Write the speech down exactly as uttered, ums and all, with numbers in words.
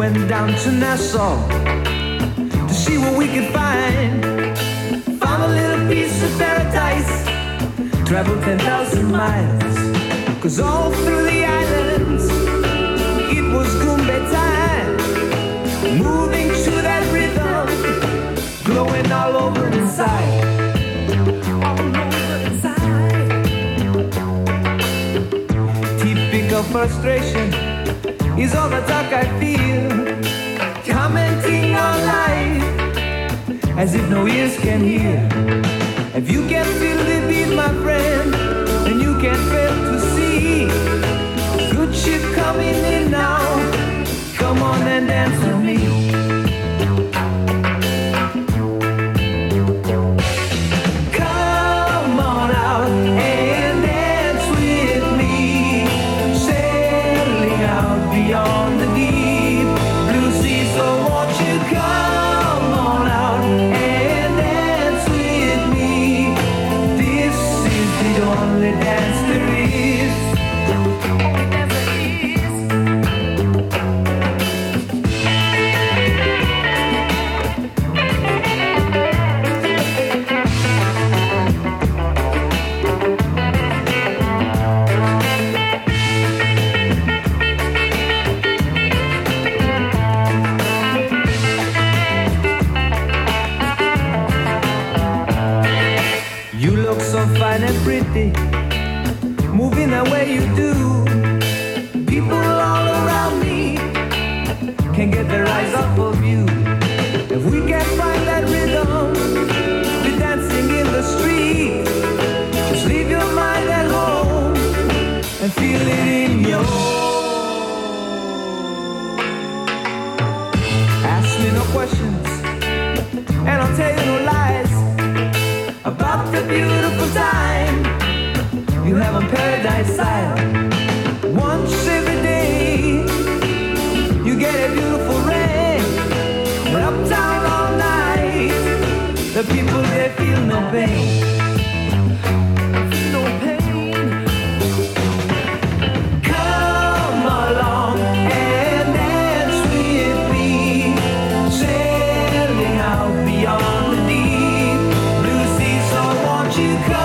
went down to Nassau to see what we could find. Found a little piece of paradise, traveled ten thousand miles, cause all through the islands it was Goombay time. Moving to that rhythm, glowing all over inside. All over inside. Typical frustration is all the talk I feel, commenting on life as if no ears can hear. If you can feel the beat, my friend, then you can fail to see good shit coming in now. Come on and dance with me. Come on out and dance with me, sailing out beyond the deep blue sea. So won't you come on out and dance with me? This is the only dance there is. Only dance there is. You look so fine and pretty, moving the way you do. People all around me can't get their eyes off of you. If we can find that rhythm, be dancing in the street. Just leave your mind at home and feel it in your. Ask me no questions, and I'll tell you no lies about the beautiful time you have on Paradise Island. Once every day you get a beautiful rain, and uptown all night the people they feel no pain. Feel no pain. Come along and dance with me, sailing out beyond the deep blue sea. So won't you come?